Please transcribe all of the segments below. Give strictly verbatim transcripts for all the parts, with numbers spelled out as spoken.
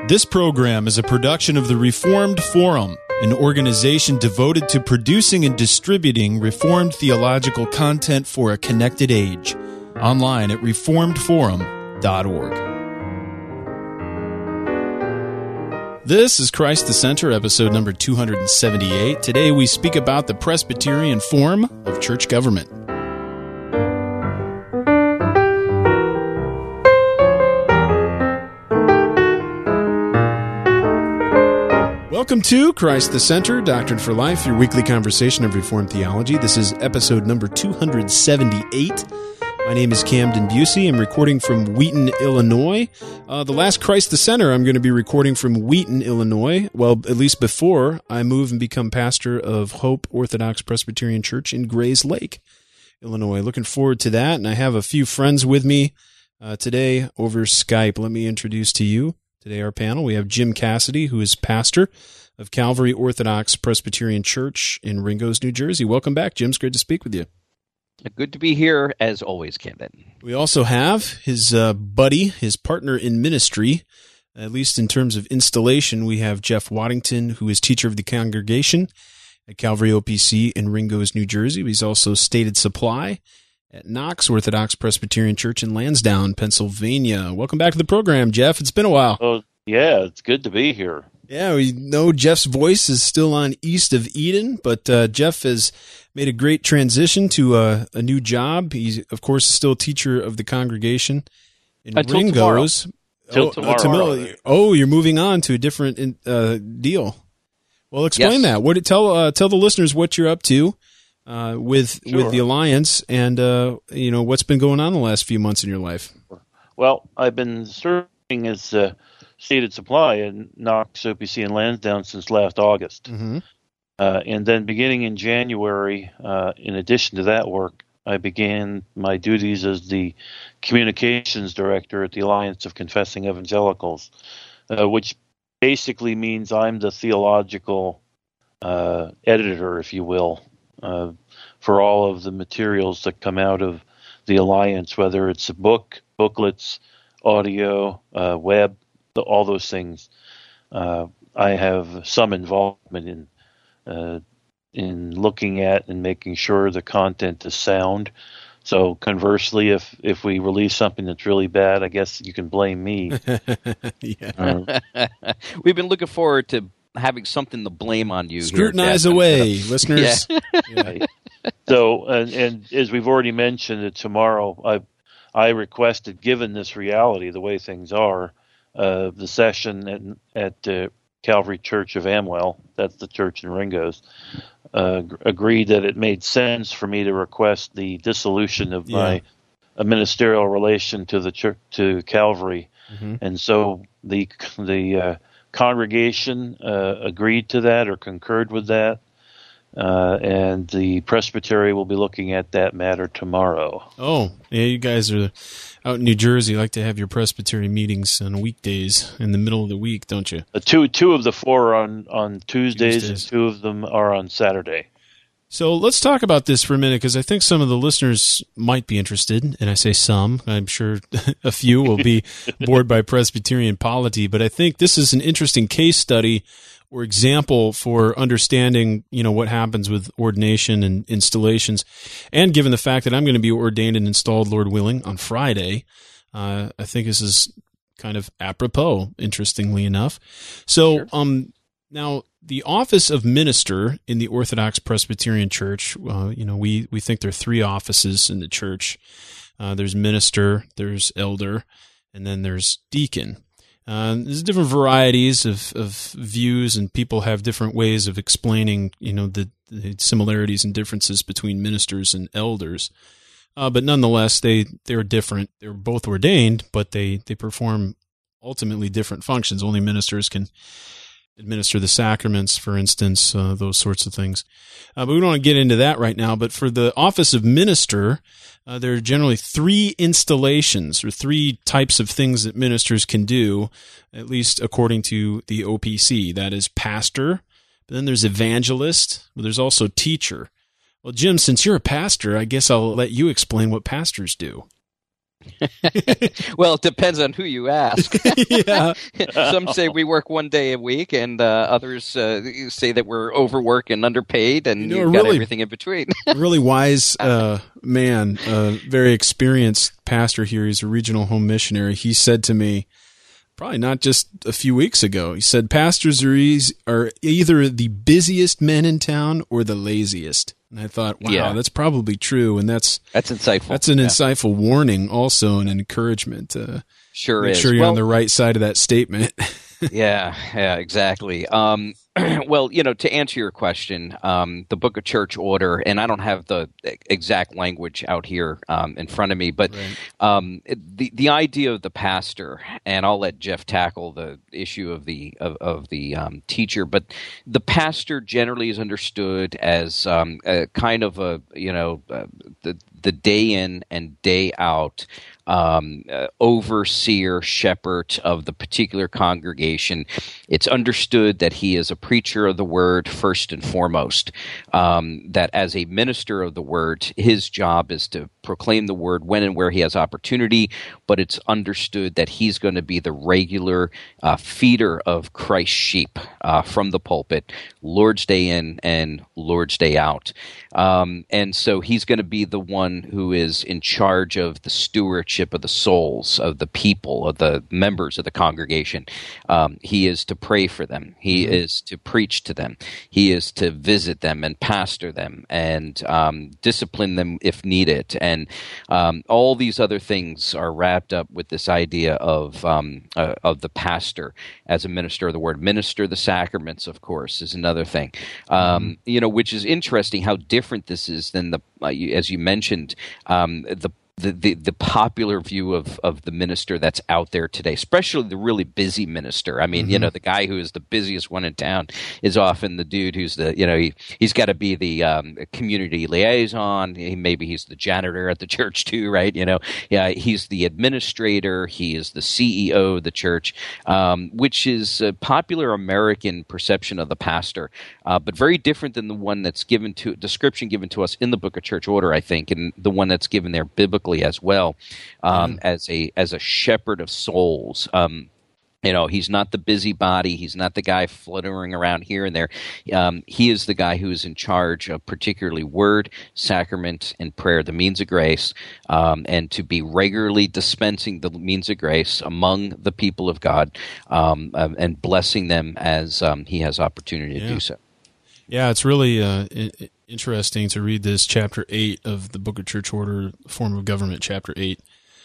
This program is a production of the Reformed Forum, an organization devoted to producing and distributing Reformed theological content for a connected age. Online at reformed forum dot org. This is Christ the Center, episode number two hundred seventy-eight. Today we speak about the Presbyterian form of church government. Welcome to Christ the Center, Doctrine for Life, your weekly conversation of Reformed theology. This is episode number two hundred seventy-eight. My name is Camden Busey. I'm recording from Wheaton, Illinois. Uh, the last Christ the Center, I'm going to be recording from Wheaton, Illinois. Well, at least before I move and become pastor of Hope Orthodox Presbyterian Church in Grays Lake, Illinois. Looking forward to that. And I have a few friends with me uh, today over Skype. Let me introduce to you today our panel. We have Jim Cassidy, who is pastor of Calvary Orthodox Presbyterian Church in Ringgoes, New Jersey. Welcome back, Jim. It's great to speak with you. Good to be here, as always, Camden. We also have his uh, buddy, his partner in ministry, at least in terms of installation. We have Jeff Waddington, who is teacher of the congregation at Calvary O P C in Ringgoes, New Jersey. He's also stated supply at Knox Orthodox Presbyterian Church in Lansdowne, Pennsylvania. Welcome back to the program, Jeff. It's been a while. Oh, yeah, it's good to be here. Yeah, we know Jeff's voice is still on East of Eden, but uh, Jeff has made a great transition to uh, a new job. He's, of course, still a teacher of the congregation in Until Ringgoes. Till oh, tomorrow. tomorrow. Oh, you're moving on to a different uh, deal. Well, explain Yes. that. What tell uh, tell the listeners what you're up to uh, with Sure. with the Alliance, and uh, you know what's been going on the last few months in your life. Well, I've been serving as uh, stated supply in Knox O P C in Lansdowne since last August. Mm-hmm. Uh, and then beginning in January, uh, in addition to that work, I began my duties as the communications director at the Alliance of Confessing Evangelicals, uh, which basically means I'm the theological uh, editor, if you will, uh, for all of the materials that come out of the Alliance, whether it's a book, booklets, audio, uh, web, all those things. Uh, I have some involvement in uh, in looking at and making sure the content is sound. So conversely, if if we release something that's really bad, I guess you can blame me. Yeah. Uh, We've been looking forward to having something to blame on you. Scrutinize here, Jeff, away, instead of- listeners. Yeah. Yeah. So, and, and as we've already mentioned, that tomorrow I I requested, given this reality, the way things are, uh, the session at, at uh, Calvary Church of Amwell, that's the church in Ringgoes, uh, g- agreed that it made sense for me to request the dissolution of Yeah. my uh, ministerial relation to the church, to Calvary, Mhm. and so the the uh, congregation uh, agreed to that or concurred with that. Uh, and the presbytery will be looking at that matter tomorrow. Oh, yeah, you guys are out in New Jersey. You like to have your presbytery meetings on weekdays in the middle of the week, don't you? Uh, two two of the four are on on Tuesdays, Tuesdays. and two of them are on Saturday. So let's talk about this for a minute, because I think some of the listeners might be interested, and I say some. I'm sure a few will be bored by Presbyterian polity, but I think this is an interesting case study or example for understanding, you know, what happens with ordination and installations. And given the fact that I'm going to be ordained and installed, Lord willing, on Friday, uh, I think this is kind of apropos, interestingly enough. So, Sure. um, now the office of minister in the Orthodox Presbyterian Church, uh, you know, we, we think there are three offices in the church. Uh, there's minister, there's elder, and then there's deacon. Uh, there's different varieties of, of views, and people have different ways of explaining, you know, the, the similarities and differences between ministers and elders. Uh, but nonetheless, they, they're different. They're both ordained, but they, they perform ultimately different functions. Only ministers can administer the sacraments, for instance, uh, those sorts of things. Uh, but we don't want to get into that right now. But for the office of minister, uh, there are generally three installations or three types of things that ministers can do, at least according to the O P C. That is pastor, but then there's evangelist, but there's also teacher. Well, Jim, since you're a pastor, I guess I'll let you explain what pastors do. Well, it depends on who you ask. Yeah. Some say we work one day a week, and uh, others uh, say that we're overworked and underpaid, and You know, you've a got really- everything in between. Really wise uh, man, uh, very experienced pastor here. He's a regional home missionary. He said to me, probably not just a few weeks ago, he said, pastors are, easy, are either the busiest men in town or the laziest. And I thought, wow, Yeah. that's probably true. And that's That's insightful. that's an Yeah. insightful warning also, and an encouragement. Uh, Sure make is. sure you're Well, on the right side of that statement. yeah, yeah, exactly. Um, well, you know, to answer your question, um, the Book of Church Order, and I don't have the exact language out here um, in front of me, but Right. um, the the idea of the pastor, and I'll let Jeff tackle the issue of the of, of the um, teacher, but the pastor generally is understood as um, a kind of a you know uh, the the day in and day out um, uh, overseer, shepherd of the particular congregation. It's understood that he is a preacher of the word first and foremost, um, that as a minister of the word, his job is to proclaim the word when and where he has opportunity, but it's understood that he's going to be the regular uh, feeder of Christ's sheep uh, from the pulpit, Lord's Day in and Lord's Day out. Um, and so he's going to be the one who is in charge of the stewardship of the souls of the people, of the members of the congregation. Um, he is to pray for them. He mm-hmm. is to preach to them. He is to visit them and pastor them and um, discipline them if needed. And um, all these other things are wrapped up with this idea of um, uh, of the pastor as a minister of the word. Minister the sacraments, of course, is another thing. Um, mm-hmm. You know, which is interesting how different this is than the, uh, you, as you mentioned, um, the The, the the popular view of, of the minister that's out there today, especially the really busy minister. I mean, mm-hmm. you know, the guy who is the busiest one in town is often the dude who's the, you know, he, he's got to be the um, community liaison. He, maybe he's the janitor at the church too, right? You know, yeah, he's the administrator. He is the C E O of the church, um, which is a popular American perception of the pastor, uh, but very different than the one that's given to, description given to us in the Book of Church Order, I think, and the one that's given there biblically as well, um, mm. as a as a shepherd of souls. Um, you know, he's not the busybody. He's not the guy fluttering around here and there. Um, he is the guy who is in charge of particularly word, sacrament, and prayer, the means of grace, um, and to be regularly dispensing the means of grace among the people of God um, um, and blessing them as um, he has opportunity yeah. to do so. Yeah, it's really uh, interesting to read this chapter eight of the Book of Church Order, Form of Government, chapter eight.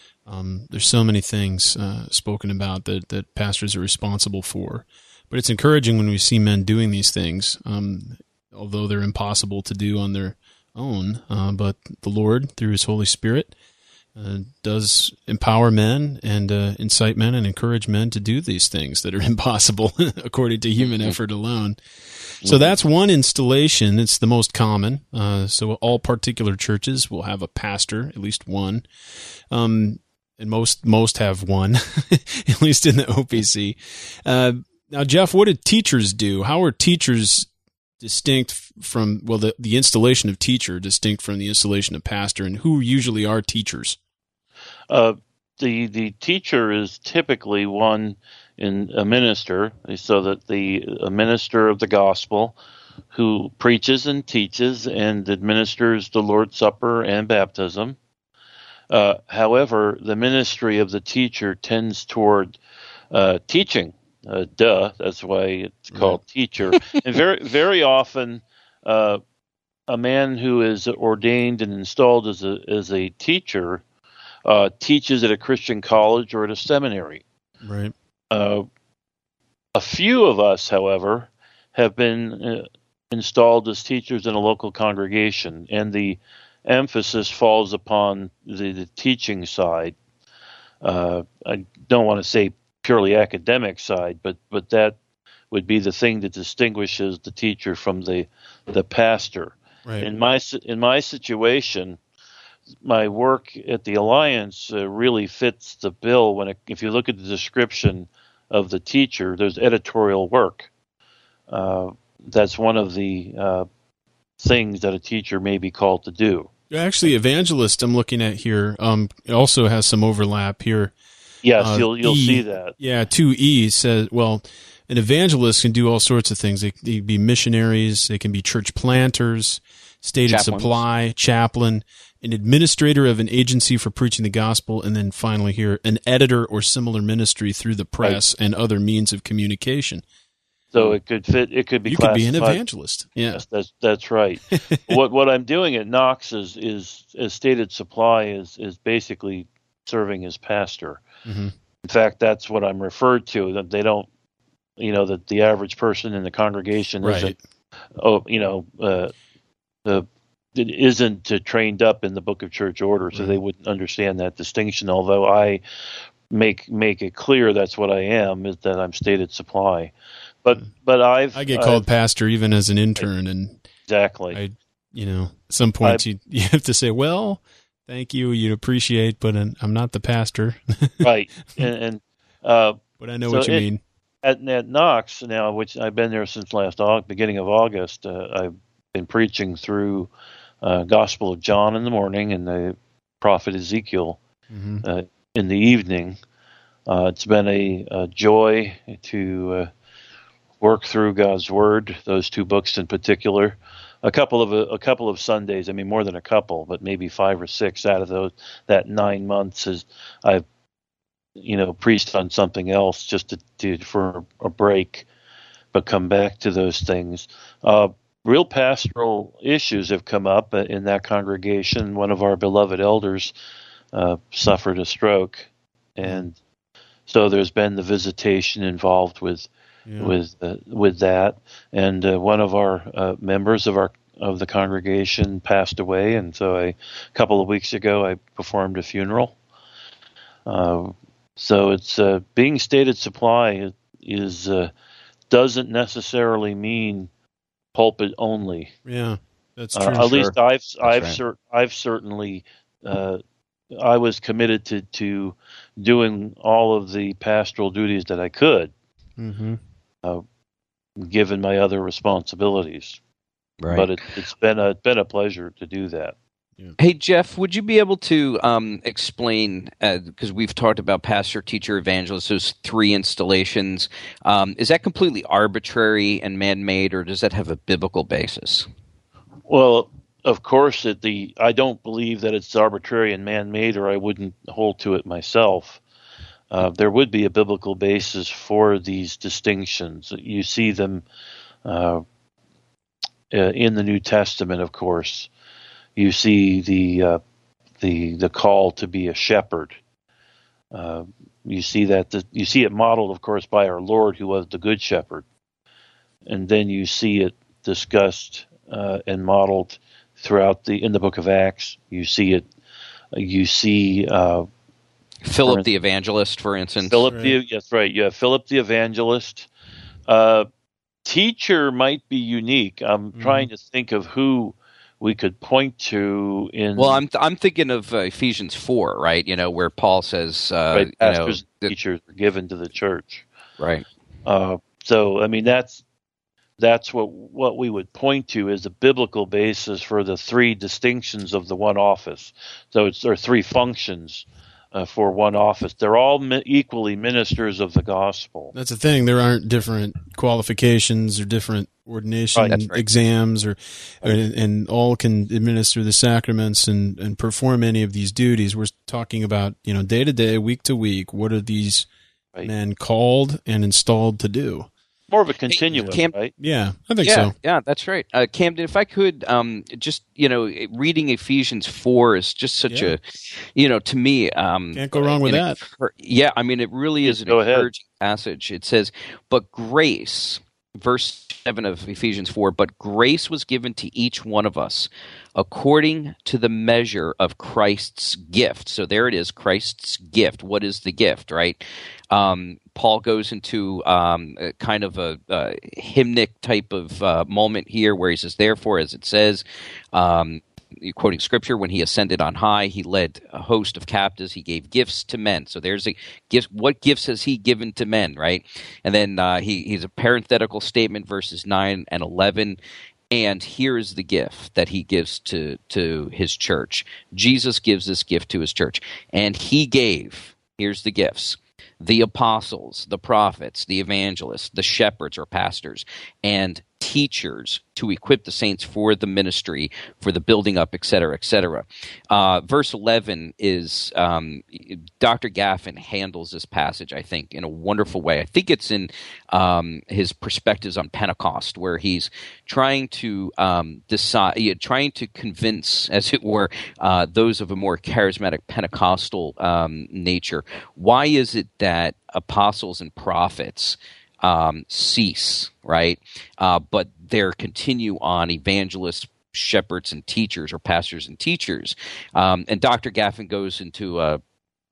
Um, there's so many things uh, spoken about that, that pastors are responsible for. But it's encouraging when we see men doing these things, um, although they're impossible to do on their own. Uh, but the Lord, through His Holy Spirit, uh, does empower men and uh, incite men and encourage men to do these things that are impossible according to human effort alone. So that's one installation. It's the most common. Uh, so all particular churches will have a pastor, at least one. Um, and most most have one, at least in the O P C. Uh, now, Jeff, what did teachers do? How are teachers distinct from, well, the, the installation of teacher distinct from the installation of pastor, and who usually are teachers? Uh, the the teacher is typically one in a minister, so that the a minister of the gospel who preaches and teaches and administers the Lord's Supper and baptism. Uh, however, the ministry of the teacher tends toward uh, teaching. Uh, duh, that's why it's called right. teacher. And very very often, uh, a man who is ordained and installed as a as a teacher uh, teaches at a Christian college or at a seminary. Right. Uh, a few of us, however, have been uh, installed as teachers in a local congregation, and the emphasis falls upon the, the teaching side. Uh, I don't want to say purely academic side, but, but that would be the thing that distinguishes the teacher from the the pastor. Right. In my in my situation, my work at the Alliance uh, really fits the bill. When it, if you look at the description of the teacher, there's editorial work. Uh, that's one of the uh, things that a teacher may be called to do. Actually, evangelist I'm looking at here um, also has some overlap here. Yes, Uh, you'll you'll E, see that. Yeah, two E says, well, an evangelist can do all sorts of things. They, they can be missionaries, they can be church planters, stated Chaplains. supply, chaplain, an administrator of an agency for preaching the gospel, and then finally here, an editor or similar ministry through the press right. and other means of communication. So it could fit. It could be. You could be an classified- evangelist. Yeah, Yes, that's that's right. what what I'm doing at Knox is is as stated supply is is basically serving as pastor. Mm-hmm. In fact, that's what I'm referred to. That they don't, you know, that the average person in the congregation right. isn't, oh, you know, uh, the it isn't uh, trained up in the Book of Church Order, so right. they wouldn't understand that distinction. Although I make make it clear that's what I am, is that I'm stated supply. But but I've I get called I've, pastor even as an intern, and exactly. I, you know, at some point you you have to say, well, thank you, you'd appreciate, but I'm not the pastor. Right, and, and uh, but I know so what you it, mean. At, at Knox now, which I've been there since last August, beginning of August, uh, I've been preaching through uh, Gospel of John in the morning and the prophet Ezekiel mm-hmm. uh, in the evening. Uh, it's been a, a joy to uh, work through God's Word, those two books in particular. A couple of a, a couple of Sundays, I mean more than a couple, but maybe five or six out of those that nine months is I've you know preached on something else just to, to for a break, but come back to those things. Uh, real pastoral issues have come up in that congregation. One of our beloved elders uh, suffered a stroke, and so there's been the visitation involved with. Yeah. With uh, with that, and uh, one of our uh, members of our of the congregation passed away, and so I, a couple of weeks ago I performed a funeral. Uh, so it's uh, being stated supply is uh, doesn't necessarily mean pulpit only. Yeah, that's true. Uh, at sure. least I've that's I've right. cer- I've certainly. Uh, I was committed to, to doing all of the pastoral duties that I could. Mm-hmm. Uh, given my other responsibilities, Right. but it, it's been a been a pleasure to do that. Hey Jeff, would you be able to um, explain? Because uh, we've talked about pastor, teacher, evangelist, those three installations. Um, is that completely arbitrary and man-made, or does that have a biblical basis? Well, of course, it, the I don't believe that it's arbitrary and man-made, or I wouldn't hold to it myself. Uh, there would be a biblical basis for these distinctions. You see them uh, in the New Testament, of course. You see the uh, the the call to be a shepherd. Uh, you see that the, you see it modeled, of course, by our Lord, who was the Good Shepherd, and then you see it discussed uh, and modeled throughout the in the Book of Acts. You see it. You see. Uh, Philip the evangelist, for instance. Philip right. the yes, right. Yeah, Philip the evangelist. Uh, teacher might be unique. I'm mm-hmm. trying to think of who we could point to in. Well, I'm I'm thinking of uh, Ephesians four, right? You know, where Paul says, uh, right, you pastors, know, and teachers are given to the church. Right. Uh, so, I mean, that's that's what what we would point to as a biblical basis for the three distinctions of the one office. So it's there are three functions. Uh, for one office. They're all mi- equally ministers of the gospel. That's the thing. There aren't different qualifications or different ordination right, right. exams, or, or and all can administer the sacraments and, and perform any of these duties. We're talking about, you know, day to day, week to week. What are these right. men called and installed to do? More of a continuum, hey, Cam- right? Yeah, I think yeah, so. Yeah, that's right. Uh, Camden, if I could um, just, you know, reading Ephesians four is just such yeah. a, you know, to me. Um, Can't go wrong with that. It, yeah, I mean, it really is an go encouraging ahead. passage. It says, but grace, verse seven of Ephesians four, but grace was given to each one of us according to the measure of Christ's gift. So there it is, Christ's gift. What is the gift, right? Um, Paul goes into um, a kind of a, a hymnic type of uh, moment here where he says, therefore, as it says, um, quoting scripture, when he ascended on high, he led a host of captives. He gave gifts to men. So there's a gift. What gifts has he given to men, right? And then uh, he, he's a parenthetical statement, verses nine and eleven. And here is the gift that he gives to, to his church. Jesus gives this gift to his church. And he gave, here's the gifts, the apostles, the prophets, the evangelists, the shepherds or pastors, and teachers to equip the saints for the ministry, for the building up, et cetera, et cetera. Uh, verse eleven is, um, Doctor Gaffin handles this passage, I think, in a wonderful way. I think it's in um, his perspectives on Pentecost, where he's trying to um, decide, trying to convince, as it were, uh, those of a more charismatic Pentecostal um, nature. Why is it that apostles and prophets Um, cease, right? Uh, but there continue on evangelists, shepherds, and teachers, or pastors and teachers. Um, and Doctor Gaffin goes into a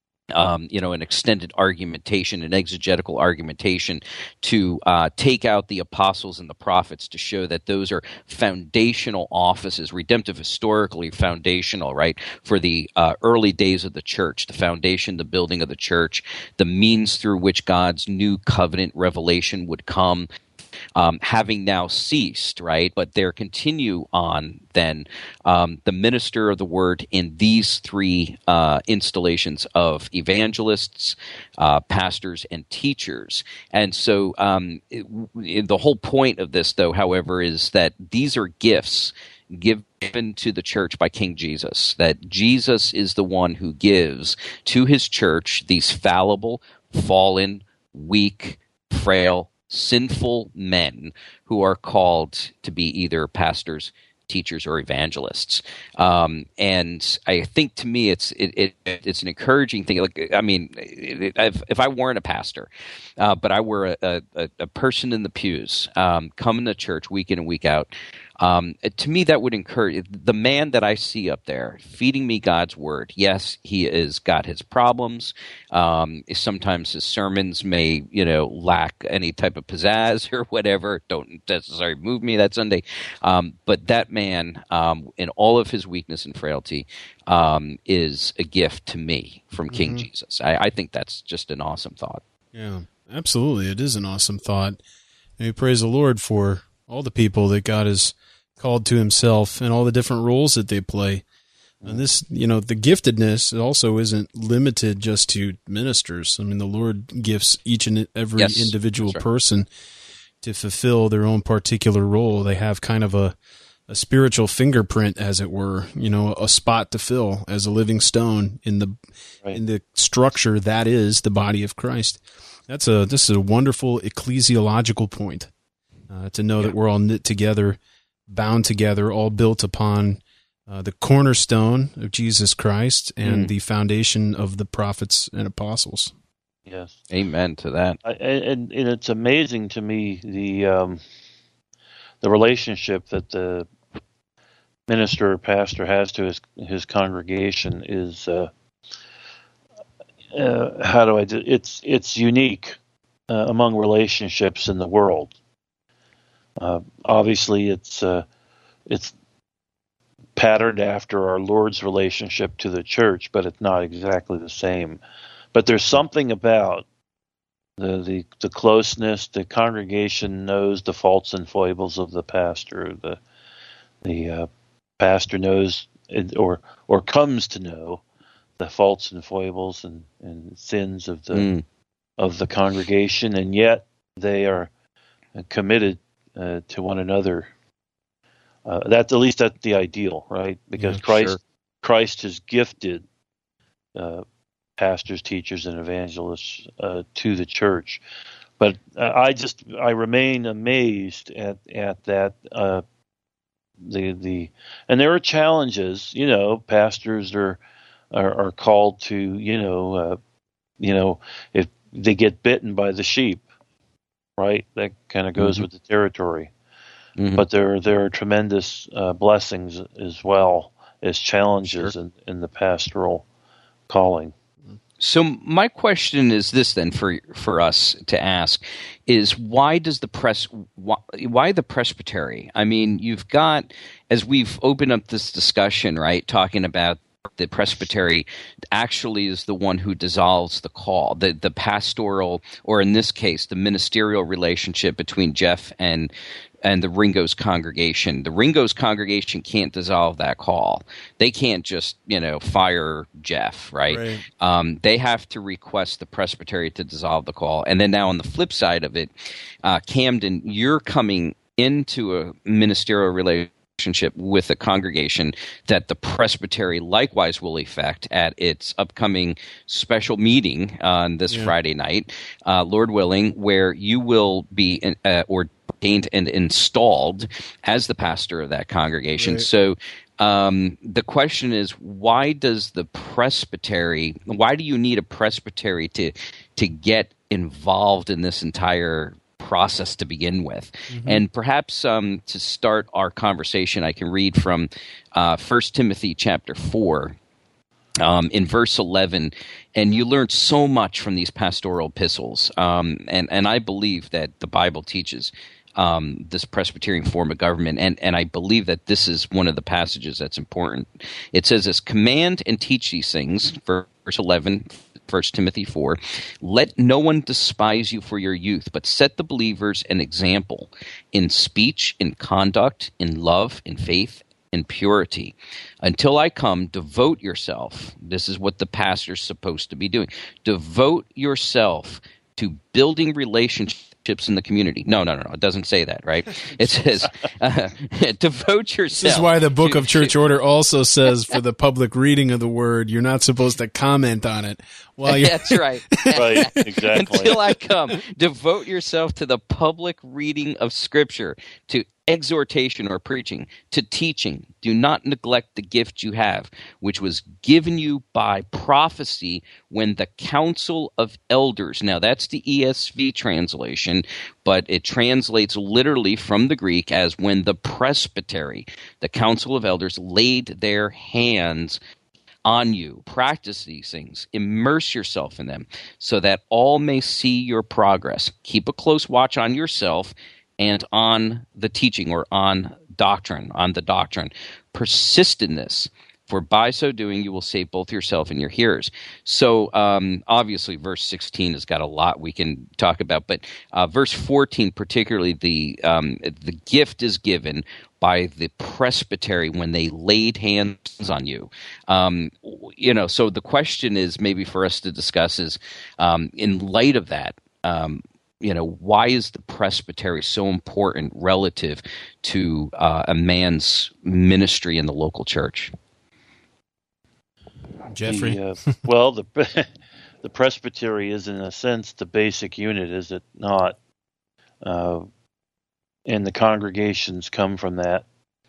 Um, you know, an extended argumentation, an exegetical argumentation to uh, take out the apostles and the prophets to show that those are foundational offices, redemptive, historically foundational, right, for the uh, early days of the church, the foundation, the building of the church, the means through which God's new covenant revelation would come. Um, having now ceased, right? But there continue on then um, the minister of the word in these three uh, installations of evangelists, uh, pastors, and teachers. And so um, it, it, the whole point of this, though, however, is that these are gifts given to the church by King Jesus, that Jesus is the one who gives to his church these fallible, fallen, weak, frail, sinful men who are called to be either pastors, teachers, or evangelists. Um, and I think, to me, it's it, it it's an encouraging thing. Like, I mean, it, if, if I weren't a pastor, uh, but I were a, a, a person in the pews, um, coming to church week in and week out, Um, to me, that would encourage the man that I see up there feeding me God's word. Yes, he has got his problems. Um, sometimes his sermons may, you know, lack any type of pizzazz or whatever. Don't necessarily move me that Sunday. Um, but that man, um, in all of his weakness and frailty, um, is a gift to me from King mm-hmm. Jesus. I, I think that's just an awesome thought. Yeah, absolutely. It is an awesome thought. And we praise the Lord for all the people that God has called to himself and all the different roles that they play. And this, you know, the giftedness also isn't limited just to ministers. I mean, the Lord gifts each and every yes, individual right. person to fulfill their own particular role. They have kind of a, a spiritual fingerprint, as it were, you know, a spot to fill as a living stone in the right. in the structure that is the body of Christ. That's a this is a wonderful ecclesiological point. Uh, to know yeah. that we're all knit together, bound together, all built upon uh, the cornerstone of Jesus Christ and mm. the foundation of the prophets and apostles. Yes. Amen to that. I, and, and it's amazing to me the um, the relationship that the minister or pastor has to his his congregation is uh, uh, how do I do it's it's unique uh, among relationships in the world. Uh, obviously, it's uh, it's patterned after our Lord's relationship to the church, but it's not exactly the same. But there's something about the the, the closeness. The congregation knows the faults and foibles of the pastor. The the uh, pastor knows or or comes to know the faults and foibles and, and sins of the mm. of the congregation, and yet they are committed Uh, to one another. Uh, that's at least that's the ideal, right? Because yeah, Christ, sure. Christ has gifted uh, pastors, teachers, and evangelists uh, to the church. But uh, I just I remain amazed at at that uh, the the and there are challenges. You know, pastors are are, are called to you know uh, you know if they get bitten by the sheep. Right, that kind of goes mm-hmm. with the territory, mm-hmm. but there there are tremendous uh, blessings as well as challenges sure. in, in the pastoral calling. So my question is this then for for us to ask is why does the press why, why the presbytery? I mean, you've got, as we've opened up this discussion, right, talking about the presbytery actually is the one who dissolves the call, the the pastoral, or in this case, the ministerial relationship between Jeff and and the Ringo's congregation. The Ringo's congregation can't dissolve that call. They can't just, you know, fire Jeff, right? Right. Um, they have to request the presbytery to dissolve the call. And then now on the flip side of it, uh, Camden, you're coming into a ministerial relationship with a congregation that the presbytery likewise will effect at its upcoming special meeting on this Yeah. Friday night, uh, Lord willing, where you will be uh, ordained and installed as the pastor of that congregation. Right. So um, the question is, why does the presbytery, why do you need a presbytery to to get involved in this entire process to begin with? Mm-hmm. And perhaps um, to start our conversation, I can read from uh, First Timothy chapter four. Um, in verse eleven, and you learn so much from these pastoral epistles, um, and, and I believe that the Bible teaches um, this Presbyterian form of government, and, and I believe that this is one of the passages that's important. It says this, command and teach these things, verse eleven, First Timothy four, let no one despise you for your youth, but set the believers an example in speech, in conduct, in love, in faith, in purity. Until I come, devote yourself. This is what the pastor's supposed to be doing. Devote yourself to building relationships in the community. No, no, no, no. It doesn't say that, right? It says, uh, devote yourself. This is why the Book to, of Church to, Order also says for the public reading of the word, you're not supposed to comment on it. While you're That's right. Right, exactly. Until I come, devote yourself to the public reading of Scripture, to exhortation or preaching, to teaching. Do not neglect the gift you have, which was given you by prophecy when the council of elders. Now, that's the E S V translation, but it translates literally from the Greek as when the presbytery, the council of elders, laid their hands on you. Practice these things. Immerse yourself in them so that all may see your progress. Keep a close watch on yourself and on the teaching, or on doctrine, on the doctrine. Persist in this, for by so doing you will save both yourself and your hearers. So um, obviously verse sixteen has got a lot we can talk about, but uh, verse fourteen particularly, the um, the gift is given by the presbytery when they laid hands on you. Um, you know, so the question is maybe for us to discuss is, um, in light of that, um, you know, why is the presbytery so important relative to uh, a man's ministry in the local church? Jeffrey? The, uh, well, the the presbytery is, in a sense, the basic unit, is it not? Uh, and the congregations come from that.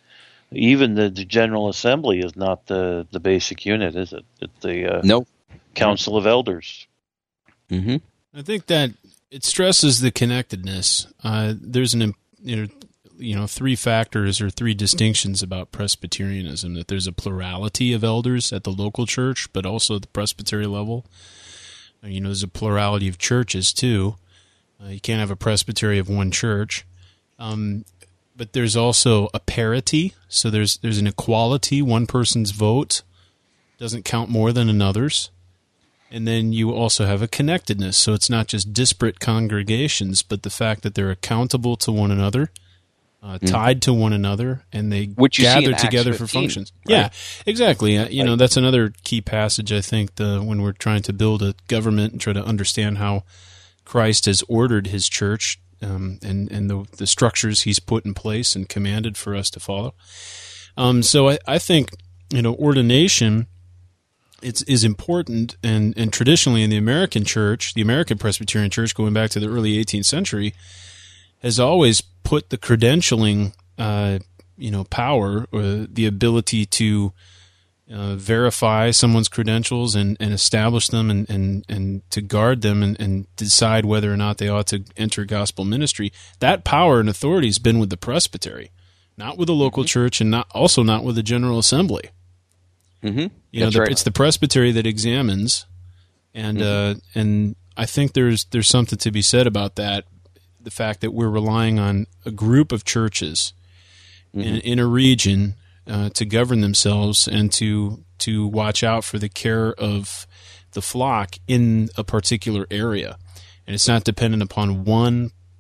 Even the, the General Assembly is not the, the basic unit, is it? It's the uh, Nope. Council of Elders. Mm-hmm. I think that it stresses the connectedness. Uh, there's an, you know, you know, three factors or three distinctions about Presbyterianism, that there's a plurality of elders at the local church, but also at the presbytery level. You know, there's a plurality of churches, too. Uh, you can't have a presbytery of one church. Um, but there's also a parity, so there's there's an equality. One person's vote doesn't count more than another's. And then you also have a connectedness, so it's not just disparate congregations, but the fact that they're accountable to one another, uh, mm. tied to one another, and they Which you gather see in together Acts for fifteen, functions. right? Yeah, exactly. Uh, you right. know, that's another key passage, I think, the, when we're trying to build a government and try to understand how Christ has ordered his church um, and, and the, the structures he's put in place and commanded for us to follow. Um, so I, I think, you know, ordination It's is important, and, and traditionally in the American church, the American Presbyterian Church, going back to the early eighteenth century, has always put the credentialing, uh, you know, power, or the ability to uh, verify someone's credentials and, and establish them, and, and, and to guard them, and, and decide whether or not they ought to enter gospel ministry. That power and authority has been with the presbytery, not with the local mm-hmm. church, and not also not with the General Assembly. Mm-hmm. You know, That's the, right. It's the presbytery that examines, and mm-hmm. uh, and I think there's there's something to be said about that. The fact that we're relying on a group of churches mm-hmm. in, in a region uh, to govern themselves and to to watch out for the care of the flock in a particular area, and it's not dependent upon one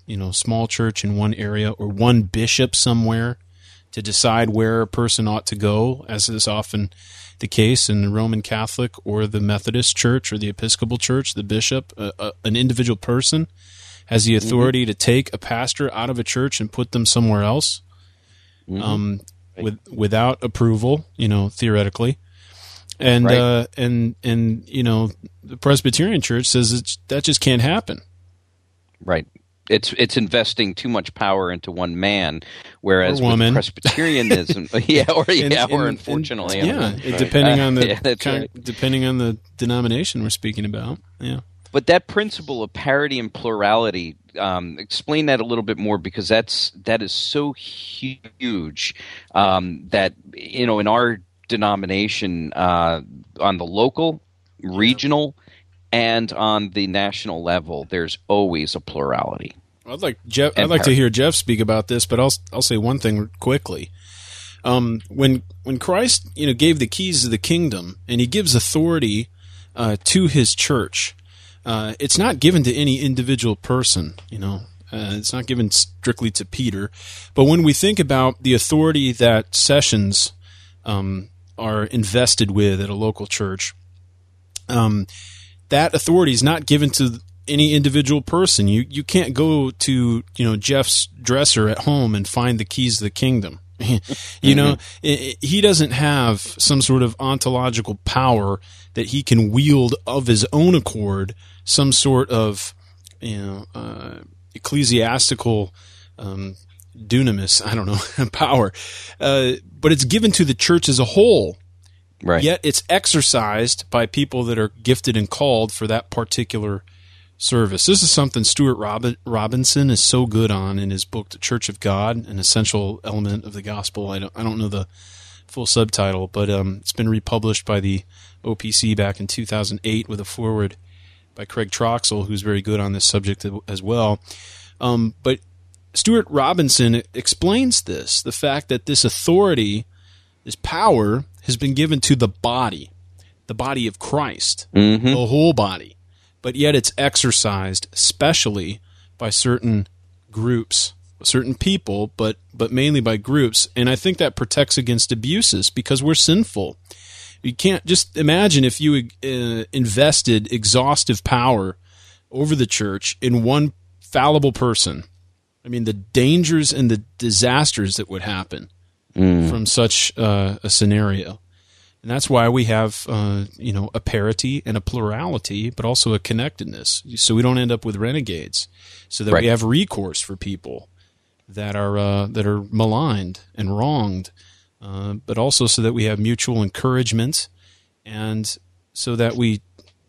you know, small church in one area or one bishop somewhere to decide where a person ought to go, as is often the case in the Roman Catholic or the Methodist Church or the Episcopal Church. The bishop, uh, uh, an individual person, has the authority mm-hmm. to take a pastor out of a church and put them somewhere else, mm-hmm. um, right. with without approval, you know, theoretically. And right. uh, and and you know, the Presbyterian Church says it's, that just can't happen. Right. It's it's investing too much power into one man, whereas or woman. with Presbyterianism, yeah, or yeah, and, or and, unfortunately, and, yeah, right. depending on the yeah, con- right. depending on the denomination we're speaking about, yeah. But that principle of parity and plurality, um, explain that a little bit more, because that's that is so huge um, that you know in our denomination uh, on the local, regional, and on the national level, there's always a plurality. I'd like Jeff. I'd like to hear Jeff speak about this, but I'll I'll say one thing quickly. Um, when when Christ, you know, gave the keys of the kingdom, and He gives authority uh, to His church, uh, it's not given to any individual person. You know, uh, it's not given strictly to Peter. But when we think about the authority that sessions um, are invested with at a local church, um, that authority is not given to any individual person. You you can't go to, you know, Jeff's dresser at home and find the keys of the kingdom. you mm-hmm. know, it, it, he doesn't have some sort of ontological power that he can wield of his own accord, some sort of, you know, uh, ecclesiastical um, dunamis, I don't know, power. Uh, but it's given to the church as a whole. Right. Yet it's exercised by people that are gifted and called for that particular service. This is something Stuart Rob- Robinson is so good on in his book, The Church of God, an essential element of the gospel. I don't, I don't know the full subtitle, but um, it's been republished by the O P C back in two thousand eight with a foreword by Craig Troxel, who's very good on this subject as well. Um, but Stuart Robinson explains this, the fact that this authority, this power, has been given to the body, the body of Christ, mm-hmm. the whole body. But yet it's exercised especially by certain groups, certain people, but but mainly by groups. And I think that protects against abuses because we're sinful. You can't just imagine if you uh, invested exhaustive power over the church in one fallible person. I mean, the dangers and the disasters that would happen mm. from such uh, a scenario. And that's why we have, uh, you know, a parity and a plurality, but also a connectedness, so we don't end up with renegades, so that right. we have recourse for people that are uh, that are maligned and wronged, uh, but also so that we have mutual encouragement, and so that we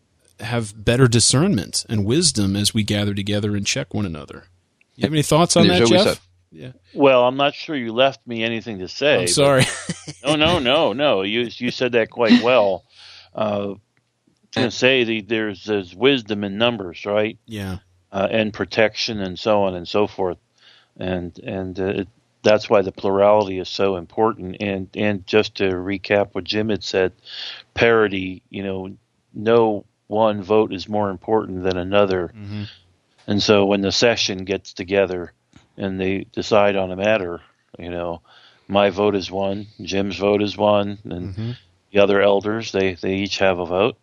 have better discernment and wisdom as we gather together and check one another. You have any thoughts on that, Jeff? A- Yeah. Well, I'm not sure you left me anything to say. I'm sorry. no, no, no, no. You you said that quite well. Uh, to say the, there's there's wisdom in numbers, right? Yeah. Uh, and protection and so on and so forth, and and uh, it, that's why the plurality is so important. And and just to recap what Jim had said, parity. You know, no one vote is more important than another, mm-hmm. and so when the session gets together and they decide on a matter, you know, my vote is one, Jim's vote is one, and mm-hmm. the other elders, they, they each have a vote.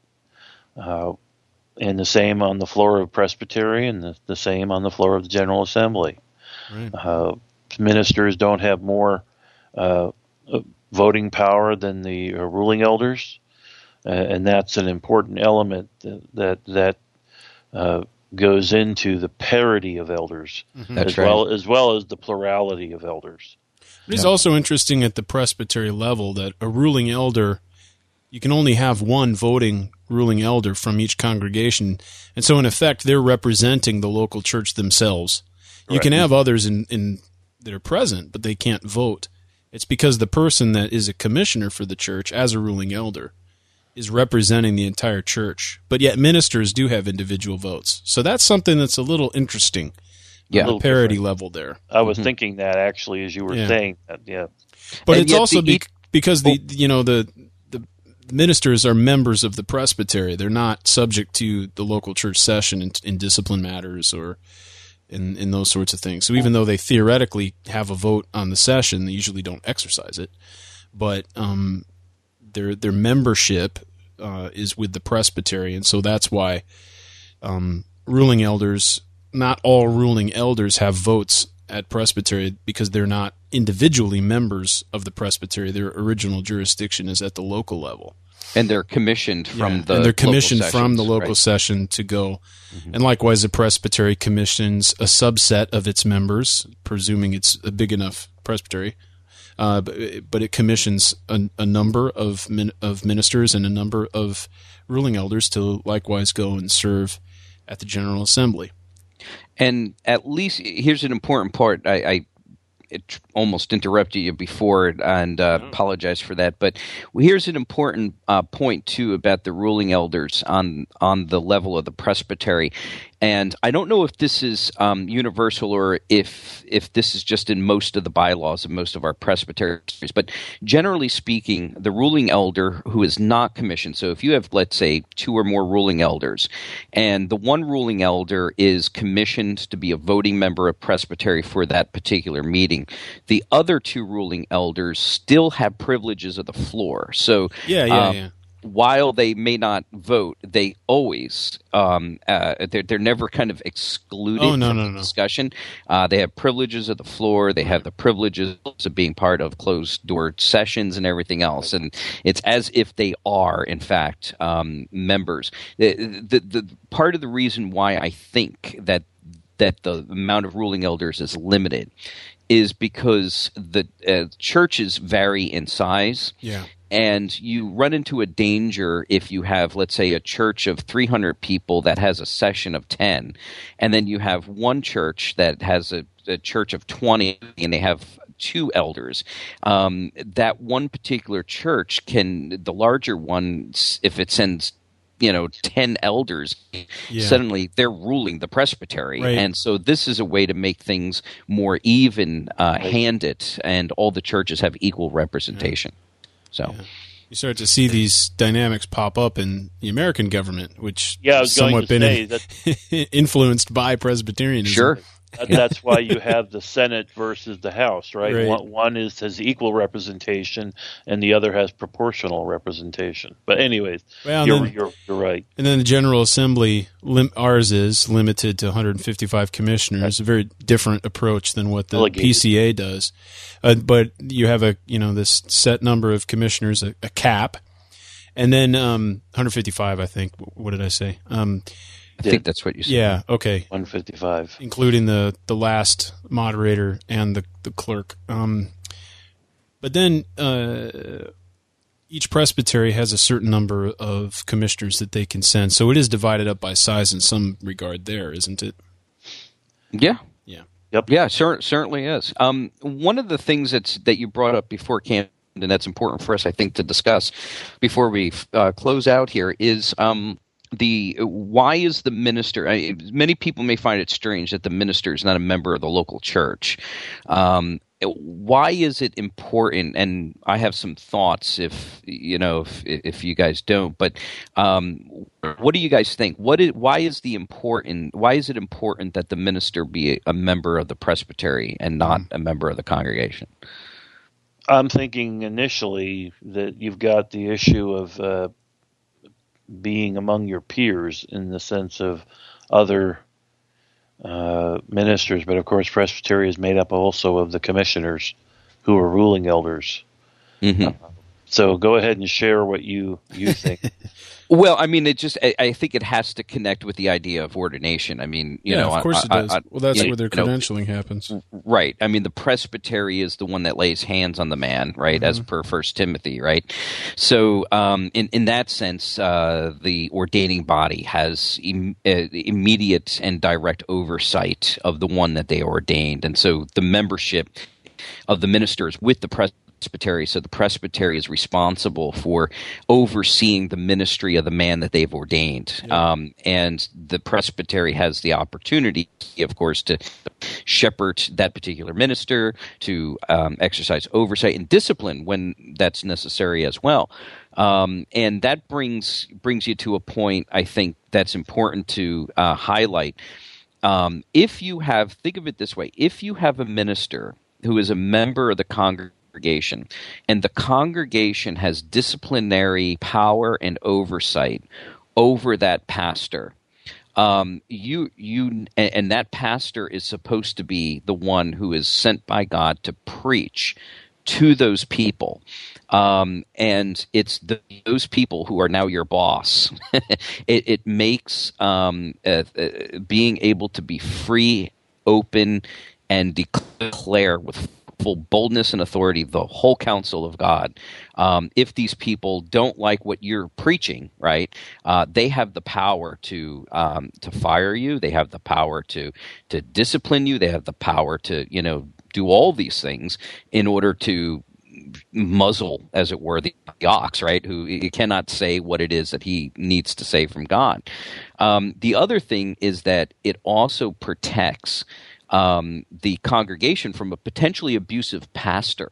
Uh, and the same on the floor of Presbyterian, the, the same on the floor of the General Assembly. Right. Uh, ministers don't have more uh, voting power than the uh, ruling elders, uh, and that's an important element that that, that uh, goes into the parity of elders, mm-hmm. as right. well as well as the plurality of elders. It is yeah. also interesting at the presbytery level that a ruling elder, you can only have one voting ruling elder from each congregation, and so in effect they're representing the local church themselves. You right. can have others in, in that are present, but they can't vote. It's because the person that is a commissioner for the church as a ruling elder is representing the entire church, but yet ministers do have individual votes. So that's something that's a little interesting. Yeah, on the parity different. level there. I was mm-hmm. thinking that actually as you were yeah. saying that. Yeah, but and it's also the, be, because the you know the the ministers are members of the presbytery. They're not subject to the local church session in, in discipline matters or and, and those sorts of things. So even though they theoretically have a vote on the session, they usually don't exercise it. But um, their their membership uh, is with the presbytery, and so that's why um, ruling elders, not all ruling elders have votes at presbytery because they're not individually members of the presbytery. Their original jurisdiction is at the local level. And they're commissioned from yeah, the and they're commissioned local from sessions, the local right? session to go. Mm-hmm. And likewise, the presbytery commissions a subset of its members, presuming it's a big enough presbytery. Uh, but, but it commissions a, a number of min, of ministers and a number of ruling elders to likewise go and serve at the General Assembly. And at least here's an important part. I, I it almost interrupted you before, and uh, Mm-hmm. apologize for that. But here's an important uh, point too about the ruling elders on on the level of the presbytery. And I don't know if this is um, universal or if if this is just in most of the bylaws of most of our presbyteries. But generally speaking, the ruling elder who is not commissioned, so if you have, let's say, two or more ruling elders, and the one ruling elder is commissioned to be a voting member of presbytery for that particular meeting, the other two ruling elders still have privileges of the floor. So Yeah, yeah, um, yeah. while they may not vote, they always um, uh, they're they're never kind of excluded Oh, no, from no, the no. discussion. Uh, they have privileges of the floor. They have the privileges of being part of closed door sessions and everything else. And it's as if they are, in fact, um, members. The, the the part of the reason why I think that that the amount of ruling elders is limited is because the uh, churches vary in size. Yeah. And you run into a danger if you have, let's say, a church of three hundred people that has a session of ten, and then you have one church that has a, a church of twenty, and they have two elders. Um, that one particular church can, the larger one, if it sends, you know, ten elders, Yeah. suddenly they're ruling the presbytery. Right. And so this is a way to make things more even uh, handed, and all the churches have equal representation. So You start to see these dynamics pop up in the American government, which Yeah, I has was going somewhat to been say in- influenced by Presbyterianism. sure. That, that's why you have the Senate versus the House, right? Right. One, one is has equal representation, and the other has proportional representation. But anyways, Well, and you're, then- you're you're right. And then the General Assembly, lim- ours is limited to one hundred fifty-five commissioners, a very different approach than what the Delegated. P C A does. Uh, but you have a you know this set number of commissioners, a, a cap, and then um, one hundred fifty-five, I think. What did I say? Um, I think that's what you said. yeah, okay, one fifty-five. including the, the last moderator and the, the clerk. Um, but then uh, each presbytery has a certain number of commissioners that they can send. So it is divided up by size in some regard there, isn't it? Yeah. Yeah. Yep. Yeah, cer- certainly is. Um, one of the things that's that you brought up before, Camden, and that's important for us, I think, to discuss before we uh, close out here is um, the why is the minister? I, many people may find it strange that the minister is not a member of the local church. Um, why is it important? And I have some thoughts, if you know, if if you guys don't. But um, what do you guys think? What is why is the important? Why is it important that the minister be a, a member of the presbytery and not a member of the congregation? I'm thinking initially that you've got the issue of uh, being among your peers in the sense of other uh, ministers, but of course presbytery is made up also of the commissioners who are ruling elders. Mm-hmm. So go ahead and share what you, you think. Well, I mean, it just, I, I think it has to connect with the idea of ordination. I mean, you yeah, know, of course I, it does. I, I, well, that's you where their know, credentialing happens. Right. I mean, the presbytery is the one that lays hands on the man, right, as per First Timothy, right? So um, in, in that sense, uh, the ordaining body has im- uh, immediate and direct oversight of the one that they ordained. And so the membership of the ministers with the presbytery, so the presbytery is responsible for overseeing the ministry of the man that they've ordained. Yeah. Um, and the presbytery has the opportunity, of course, to shepherd that particular minister, to um, exercise oversight and discipline when that's necessary as well. Um, and that brings brings you to a point, I think, that's important to uh, highlight. Um, if you have, think of it this way, if you have a minister who is a member of the congregation, and the congregation has disciplinary power and oversight over that pastor, um, you you and, and that pastor is supposed to be the one who is sent by God to preach to those people. Um, and it's the, those people who are now your boss. it, it makes um, uh, uh, being able to be free, open, and declare with full boldness and authority the whole counsel of God. Um, if these people don't like what you're preaching, right, uh, they have the power to um, to fire you. They have the power to to discipline you. They have the power to, you know, do all these things in order to muzzle, as it were, the ox, right, who he cannot say what it is that he needs to say from God. Um, the other thing is that it also protects um, the congregation from a potentially abusive pastor,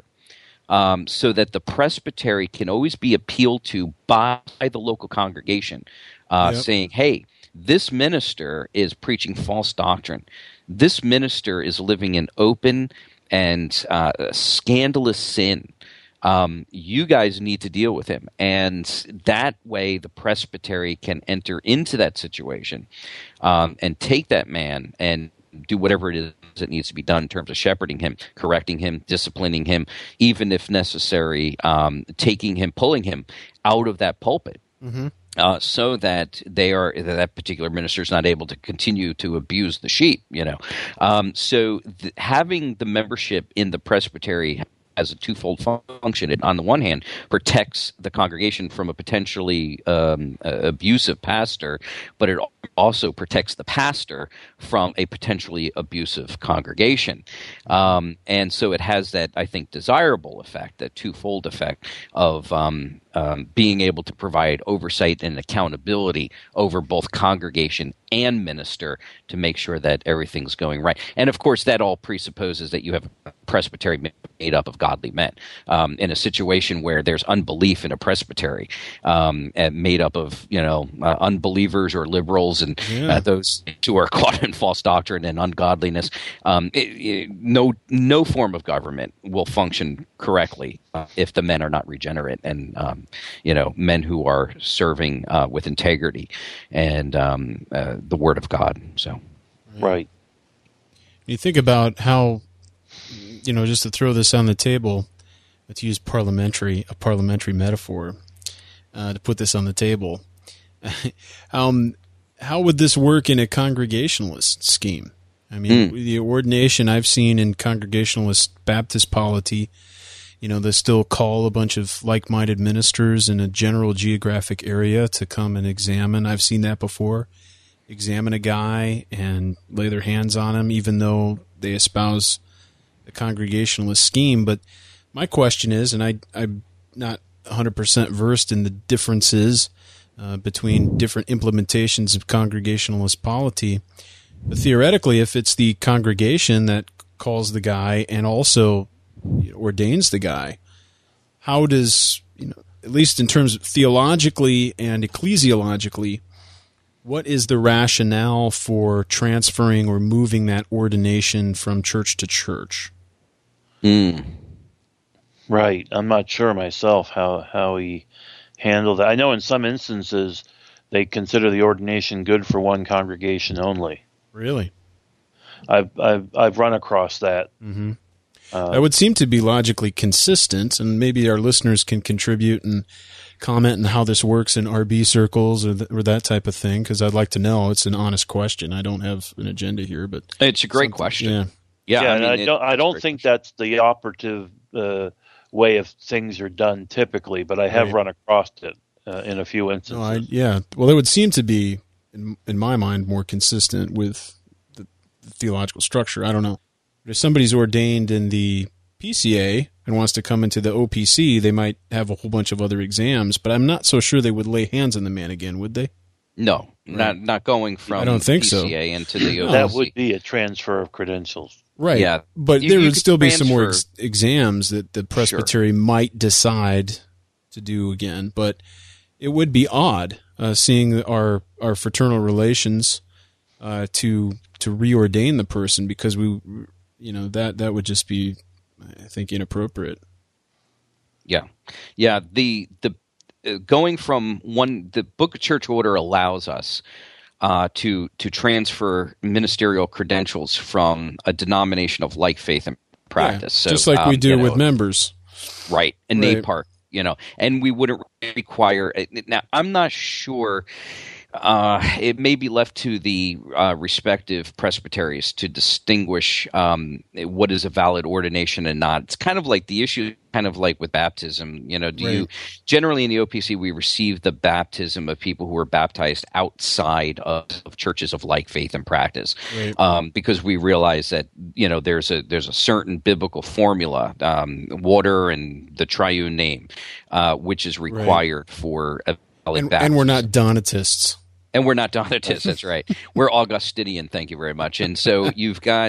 um, so that the presbytery can always be appealed to by the local congregation, uh, yep. saying, hey, this minister is preaching false doctrine. This minister is living in open and uh, scandalous sin. Um, you guys need to deal with him. And that way the presbytery can enter into that situation um, and take that man and do whatever it is that needs to be done in terms of shepherding him, correcting him, disciplining him, even if necessary, um, taking him, pulling him out of that pulpit. Mm-hmm. Uh, so that they are that, that particular minister is not able to continue to abuse the sheep, you know. Um, so th- having the membership in the presbytery as a twofold function. It, on the one hand, protects the congregation from a potentially um, uh, abusive pastor, but it also protects the pastor from a potentially abusive congregation. Um, and so it has that, I think, desirable effect, that twofold effect of um, um, being able to provide oversight and accountability over both congregation and minister to make sure that everything's going right. And of course, that all presupposes that you have a presbytery made up of godly men. Um, in a situation where there's unbelief in a presbytery, um, and made up of, you know, uh, unbelievers or liberals and yeah. uh, those who are caught in false doctrine and ungodliness, um, it, it, no no form of government will function correctly uh, if the men are not regenerate and um, you know, men who are serving uh, with integrity and um, uh, the Word of God. So, right. You think about how, you know, just to throw this on the table, let's use parliamentary a parliamentary metaphor uh, to put this on the table. um, how would this work in a Congregationalist scheme? I mean, mm. the ordination I've seen in Congregationalist Baptist polity, you know, they still call a bunch of like-minded ministers in a general geographic area to come and examine. I've seen that before. Examine a guy and lay their hands on him, even though they espouse a Congregationalist scheme. But my question is, and I, I'm not one hundred percent versed in the differences uh, between different implementations of Congregationalist polity, but theoretically, if it's the congregation that calls the guy and also ordains the guy, how does, you know, at least in terms of theologically and ecclesiologically, what is the rationale for transferring or moving that ordination from church to church? Mm. Right. I'm not sure myself how, how he handled that. I know in some instances they consider the ordination good for one congregation only. Really? I've I've, I've run across that. Mm-hmm. Uh, that would seem to be logically consistent, and maybe our listeners can contribute and comment on how this works in R B circles or, th- or that type of thing, because I'd like to know. It's an honest question. I don't have an agenda here, but it's a great question. Yeah, yeah. yeah I, mean, I it, don't. I don't think question. that's the operative uh, way of things are done typically, but I have right. run across it uh, in a few instances. No, I, yeah. Well, it would seem to be, in, in my mind, more consistent with the, the theological structure. I don't know. If somebody's ordained in the P C A and wants to come into the O P C, they might have a whole bunch of other exams, but I'm not so sure they would lay hands on the man again, would they? No, right. not not going from I don't think P C A so. into the O P C. That would be a transfer of credentials. Right, yeah. But you, there you would still transfer. be some more ex- exams that the presbytery sure. might decide to do again, but it would be odd uh, seeing our, our fraternal relations uh, to to reordain the person, because we, you know, that that would just be, I think, inappropriate. Yeah, yeah. The the uh, going from one, the Book of Church Order allows us uh, to to transfer ministerial credentials from a denomination of like faith and practice. Yeah, so, just like um, we do you know, with members, right? In right. NAPARC, you know, and we wouldn't require. Now, I'm not sure. Uh, it may be left to the uh, respective presbyteries to distinguish um, what is a valid ordination and not. It's kind of like the issue, kind of like with baptism. You know, do right. you generally in the O P C we receive the baptism of people who are baptized outside of, of churches of like faith and practice, right. um, because we realize that you know there's a there's a certain biblical formula, um, water and the triune name, uh, which is required right. for a valid and, baptism. And we're not Donatists. And we're not Donatists, that's right. We're Augustinian, thank you very much. And so you've got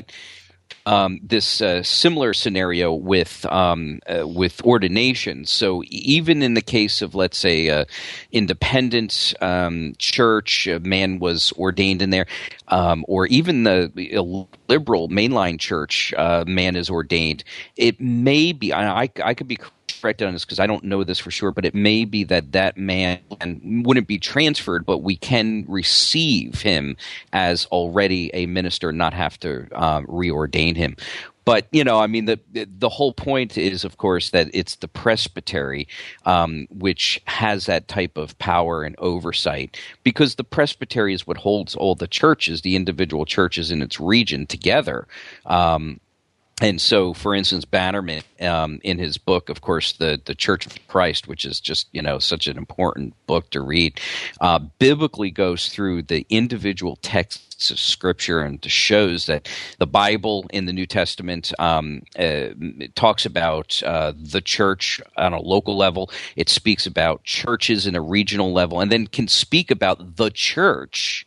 um, this uh, similar scenario with um, uh, with ordination. So even in the case of, let's say, uh, independent um, church, a man was ordained in there, um, or even the liberal mainline church, uh, man is ordained. It may be, I, I could be corrected on this because I don't know this for sure, but it may be that that man wouldn't be transferred, but we can receive him as already a minister, not have to um, reordain him. But, you know, I mean, the the whole point is, of course, that it's the presbytery um, which has that type of power and oversight, because the presbytery is what holds all the churches, the individual churches in its region together. Um And so, for instance, Bannerman, um, in his book, of course, the, the Church of Christ, which is just, you know, such an important book to read, uh, biblically goes through the individual texts of Scripture and shows that the Bible in the New Testament um, uh, talks about uh, the church on a local level. It speaks about churches in a regional level, and then can speak about the church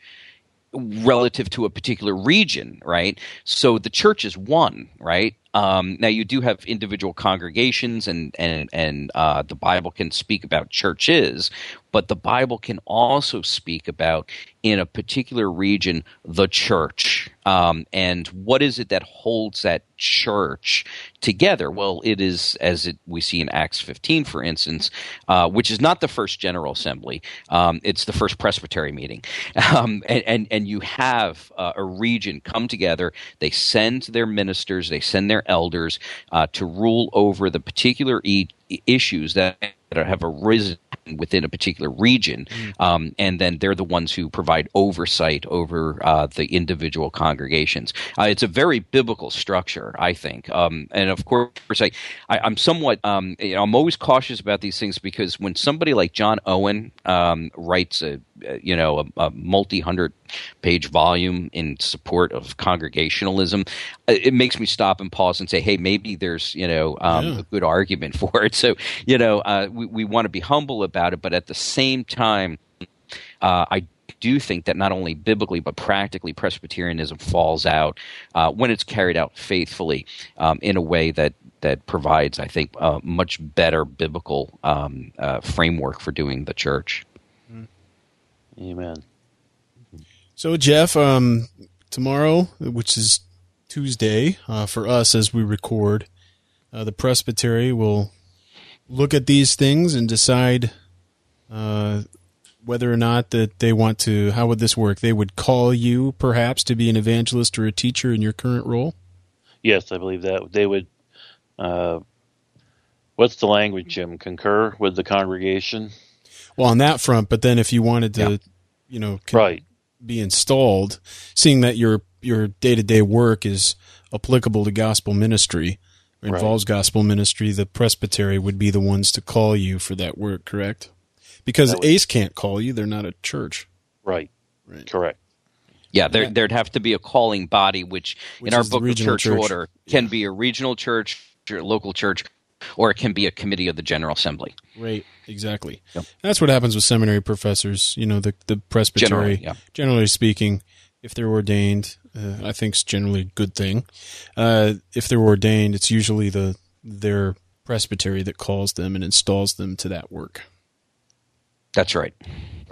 relative to a particular region, right? So the church is one, right? Um, now you do have individual congregations, and and and uh, the Bible can speak about churches, but the Bible can also speak about, in a particular region, the church. Um, and what is it that holds that church together? Well, it is, as it, we see in Acts fifteen, for instance, uh, which is not the first General Assembly. Um, it's the first Presbytery meeting. Um, and, and, and you have uh, a region come together. They send their ministers, they send their elders uh, to rule over the particular e- issues that that have arisen within a particular region, um, and then they're the ones who provide oversight over uh, the individual congregations. Uh, it's a very biblical structure, I think, um, and of course, I, I, I'm somewhat, um, you know, I'm always cautious about these things, because when somebody like John Owen um, writes a, you know, a, a multi-hundred page volume in support of congregationalism, it makes me stop and pause and say, hey, maybe there's, you know, um, yeah. a good argument for it. So, you know, uh, we, we want to be humble about it, but at the same time, uh, I do think that not only biblically but practically Presbyterianism falls out uh, when it's carried out faithfully um, in a way that that provides, I think, a much better biblical um, uh, framework for doing the church. Amen. So, Jeff, um, tomorrow, which is Tuesday uh, for us as we record, uh, the Presbytery will look at these things and decide uh, whether or not that they want to, how would this work? They would call you, perhaps, to be an evangelist or a teacher in your current role? Yes, I believe that. They would, uh, what's the language, Jim? Concur with the congregation? Well, on that front, but then if you wanted to, yeah. you know, right. be installed, seeing that your your day-to-day work is applicable to gospel ministry, or involves right. gospel ministry, the presbytery would be the ones to call you for that work, correct? Because would, A C E can't call you; they're not a church. Right. Right. Correct. Yeah, there, yeah. there'd have to be a calling body, which, which in our book of church, church order can yeah. be a regional church, or local church, or it can be a committee of the General Assembly. Right, exactly. Yep. That's what happens with seminary professors. You know, the the presbytery, generally, yeah. generally speaking, if they're ordained, uh, I think it's generally a good thing. Uh, if they're ordained, it's usually the their presbytery that calls them and installs them to that work. That's right. Right. Well,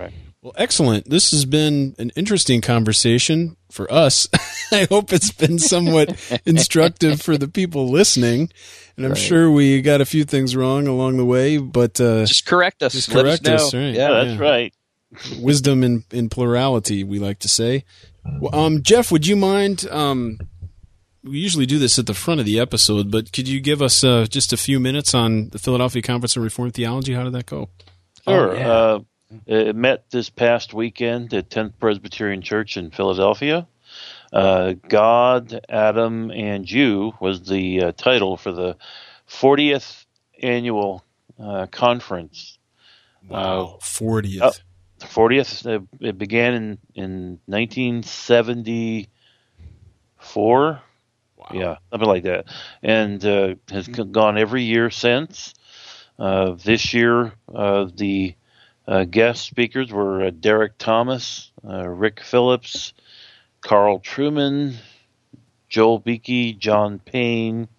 Well, excellent. This has been an interesting conversation for us. I hope it's been somewhat instructive for the people listening. And I'm right. sure we got a few things wrong along the way, but uh, just correct us. Just correct us. us right? Yeah, that's yeah. right. Wisdom in, in plurality, we like to say. Well, um, Jeff, would you mind? Um, we usually do this at the front of the episode, but could you give us uh, just a few minutes on the Philadelphia Conference on Reformed Theology? How did that go? Sure. Oh, yeah. uh, it met this past weekend at tenth Presbyterian Church in Philadelphia. Uh, God, Adam, and You was the uh, title for the fortieth annual uh, conference. Wow, uh, fortieth. Uh, fortieth. Uh, it began in, in nineteen seventy-four. Wow. Yeah, something like that. And uh, has gone every year since. Uh, this year, uh, the uh, guest speakers were uh, Derek Thomas, uh, Rick Phillips, Carl Trueman, Joel Beakey, John Payne,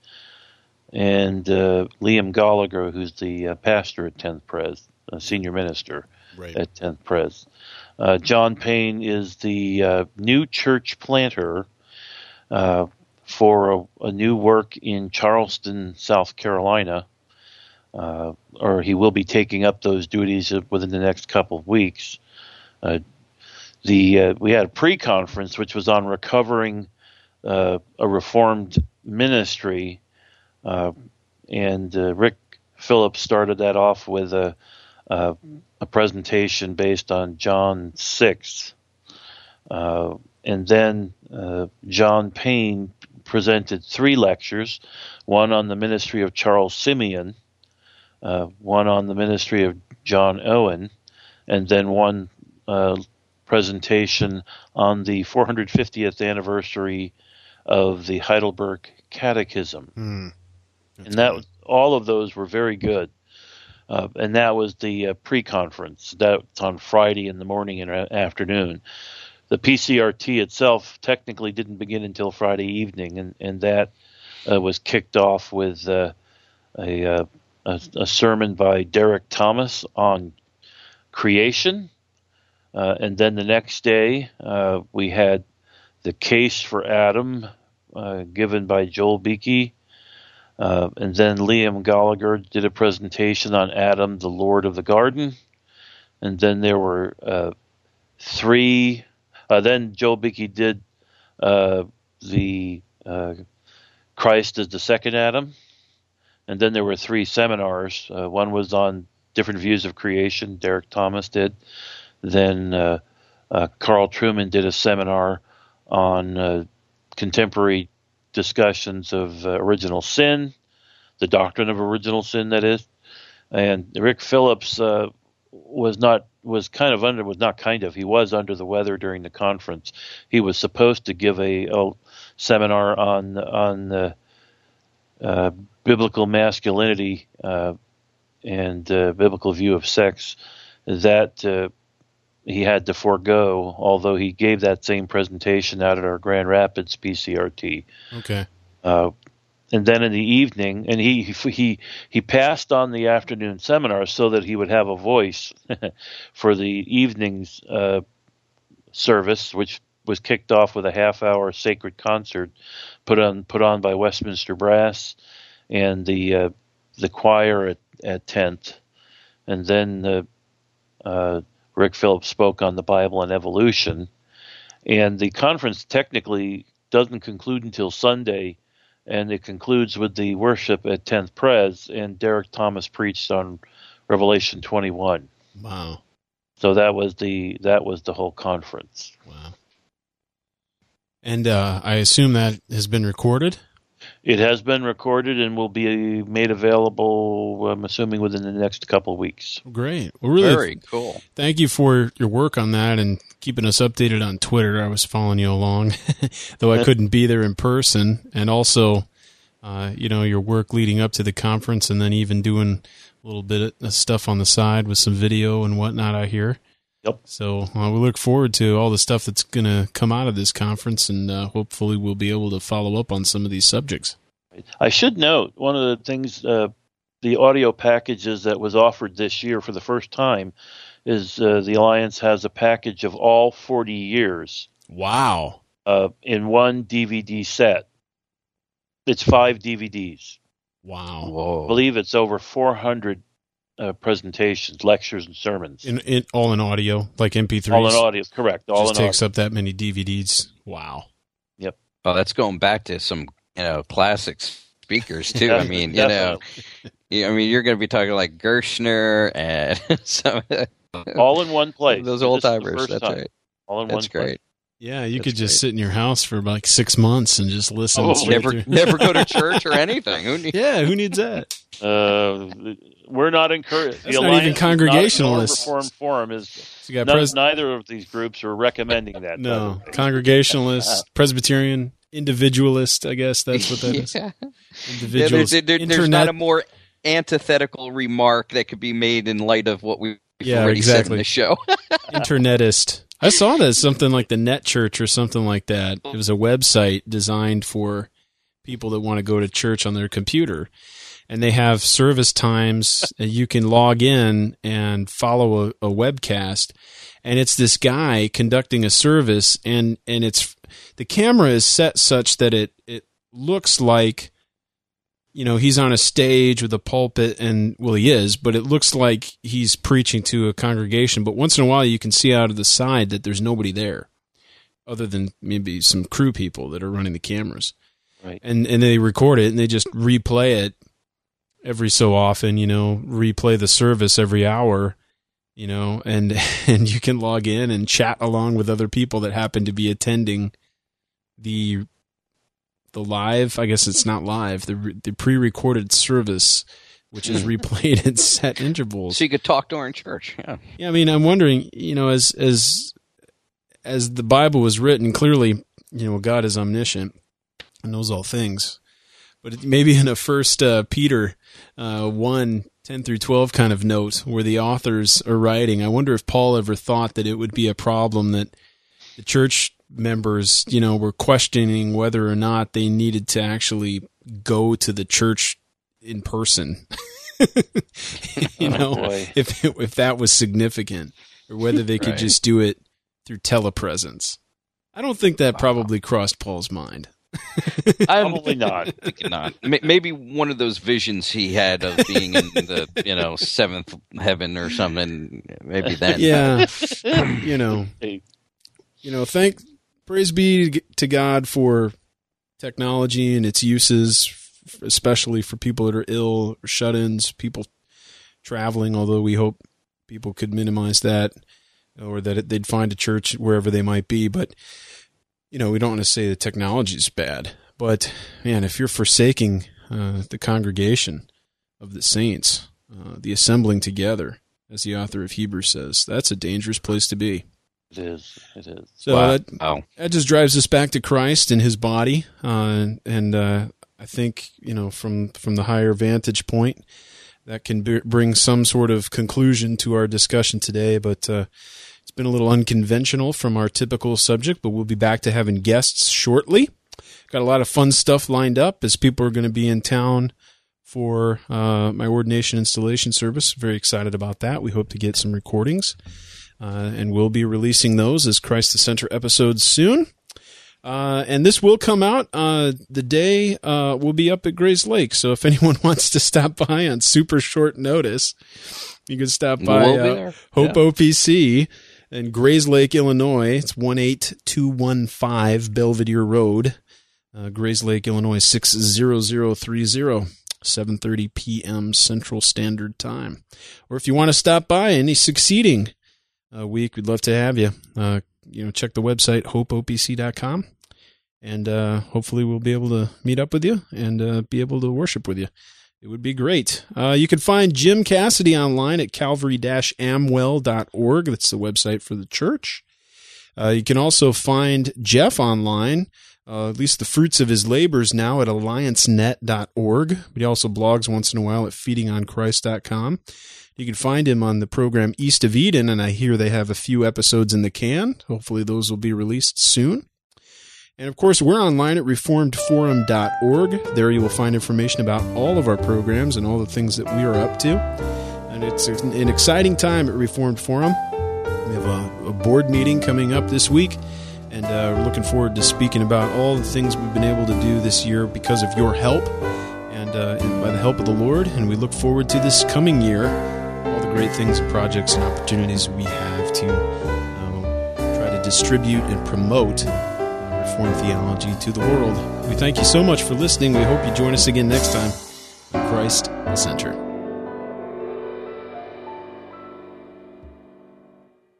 and uh, Liam Gallagher, who's the uh, pastor at tenth Pres, a senior minister right. at tenth Pres. Uh, John Payne is the uh, new church planter uh, for a, a new work in Charleston, South Carolina. Uh, or he will be taking up those duties within the next couple of weeks. Uh, the uh, we had a pre-conference which was on recovering uh, a Reformed ministry, uh, and uh, Rick Phillips started that off with a, a, a presentation based on John six, uh, and then uh, John Payne presented three lectures, one on the ministry of Charles Simeon, Uh, one on the ministry of John Owen, and then one uh, presentation on the four hundred fiftieth anniversary of the Heidelberg Catechism. Mm. And that was, all of those were very good. Uh, and that was the uh, pre-conference. That's on Friday in the morning and afternoon. The P C R T itself technically didn't begin until Friday evening, and, and that uh, was kicked off with uh, a uh, A, a sermon by Derek Thomas on creation. Uh, and then the next day, uh, we had the case for Adam uh, given by Joel Beakey. Uh, and then Liam Gallagher did a presentation on Adam, the Lord of the Garden. And then there were uh, three. Uh, then Joel Beakey did uh, the uh, Christ as the second Adam. And then there were three seminars. Uh, one was on different views of creation. Derek Thomas did. Then uh, uh, Carl Trueman did a seminar on uh, contemporary discussions of uh, original sin, the doctrine of original sin, that is. And Rick Phillips uh, was not was kind of under was not kind of he was under the weather during the conference. He was supposed to give a, a seminar on on the uh, biblical masculinity uh, and uh, biblical view of sex that uh, he had to forego, although he gave that same presentation out at our Grand Rapids P C R T. Okay. Uh, and then in the evening, and he he he passed on the afternoon seminar so that he would have a voice for the evening's uh, service, which was kicked off with a half-hour sacred concert put on put on by Westminster Brass and the uh, the choir at, at tenth, and then uh, uh, Rick Phillips spoke on the Bible and evolution, and the conference technically doesn't conclude until Sunday, and it concludes with the worship at tenth Pres, and Derek Thomas preached on Revelation twenty-one. Wow! So that was the that was the whole conference. Wow! And uh, I assume that has been recorded? It has been recorded and will be made available, I'm assuming, within the next couple of weeks. Great. Well, really, very cool. Thank you for your work on that and keeping us updated on Twitter. I was following you along, though I couldn't be there in person. And also, uh, you know, your work leading up to the conference and then even doing a little bit of stuff on the side with some video and whatnot, I hear. Yep. So uh, we look forward to all the stuff that's going to come out of this conference, and uh, hopefully we'll be able to follow up on some of these subjects. I should note, one of the things, uh, the audio packages that was offered this year for the first time is uh, the Alliance has a package of all forty years Wow. uh, in one D V D set. It's five D V Ds. Wow. Whoa. I believe it's over four hundred uh, presentations, lectures, and sermons. In, in all in audio, like M P threes. All in audio, correct. All Just in takes audio. up that many D V Ds. Wow. Oh, that's going back to some, you know, classic speakers too. I mean, you know, you- I mean, you're going to be talking like Gershner and some all in one place. those This old is the timers. first That's time. right. All in That's one great. Yeah, you That's could just great. sit in your house for like six months and just listen. Oh, straight Never, through. never go to church or anything. Who needs? Yeah, who needs that? Place. Uh, we're not encouraged. That's not even Congregationalists. Reform Forum is. So you got None, pres- neither of these groups are recommending that. no Congregationalist, Presbyterian, individualist. I guess that's what that is. Yeah. Yeah, Individuals. there, there, there's Internet. not a more antithetical remark that could be made in light of what we've Yeah, already said exactly. in the show. Internetist. I saw that something like the Net Church or something like that. It was a website designed for people that want to go to church on their computer. And they have service times. And you can log in and follow a, a webcast. And it's this guy conducting a service, and, and it's the camera is set such that it, it looks like, you know, he's on a stage with a pulpit, and, well, he is, but it looks like he's preaching to a congregation. But once in a while, you can see out of the side that there's nobody there other than maybe some crew people that are running the cameras. Right. And and they record it, and they just replay it every so often, you know, replay the service every hour, you know, and and you can log in and chat along with other people that happen to be attending the the live, I guess it's not live, the the pre-recorded service, which is replayed at set intervals. So you could talk during church. Yeah. Yeah, I mean, I'm wondering, you know, as as as the Bible was written, clearly, you know, God is omniscient and knows all things. But maybe in a First uh, Peter uh, one ten through twelve kind of note where the authors are writing, I wonder if Paul ever thought that it would be a problem that the church members, you know, were questioning whether or not they needed to actually go to the church in person. you know, Oh, boy. if if that was significant, or whether they could Right. just do it through telepresence. I don't think that probably crossed Paul's mind. Probably not. Thinking not. M- Maybe one of those visions he had of being in the, you know, seventh heaven or something. Maybe then. Yeah, you know, Hey, you know, thank, praise be to God for technology and its uses, especially for people that are ill or shut-ins, people traveling, although we hope people could minimize that, or that they'd find a church wherever they might be. But, you know, we don't want to say the technology is bad. But, man, if you're forsaking uh, the congregation of the saints, uh, the assembling together, as the author of Hebrews says, that's a dangerous place to be. it is. It is. So Wow. that, Oh. that just drives us back to Christ and his body. Uh, and uh, I think, you know, from, from the higher vantage point, that can b- bring some sort of conclusion to our discussion today. But uh, it's been a little unconventional from our typical subject, but we'll be back to having guests shortly. Got a lot of fun stuff lined up as people are going to be in town for uh, my ordination installation service. Very excited about that. We hope to get some recordings. Uh, and we'll be releasing those as Christ the Center episodes soon. Uh, and this will come out uh, the day uh, we'll be up at Grays Lake. So if anyone wants to stop by on super short notice, you can stop by We'll be uh, there. Hope Yeah. O P C in Grays Lake, Illinois. It's one eight two one five Belvedere Road, uh, Grays Lake, Illinois six zero zero three zero. seven thirty p.m. Central Standard Time. Or if you want to stop by any succeeding uh, week, we'd love to have you. Uh, you know, check the website, hope o p c dot com, and uh, hopefully we'll be able to meet up with you and uh, be able to worship with you. It would be great. Uh, you can find Jim Cassidy online at calvary dash amwell dot org. That's the website for the church. Uh, you can also find Jeff online, uh, at least the fruits of his labors now, at alliance net dot org. But he also blogs once in a while at feeding on christ dot com. You can find him on the program East of Eden, and I hear they have a few episodes in the can. Hopefully those will be released soon. And, of course, we're online at reformed forum dot org. There you will find information about all of our programs and all the things that we are up to. and it's an exciting time at Reformed Forum. We have a, a board meeting coming up this week, and uh, we're looking forward to speaking about all the things we've been able to do this year because of your help and, uh, and by the help of the Lord. And we look forward to this coming year, all the great things and projects and opportunities we have to um, try to distribute and promote uh, Reformed theology to the world. We thank you so much for listening. We hope you join us again next time on Christ the Center.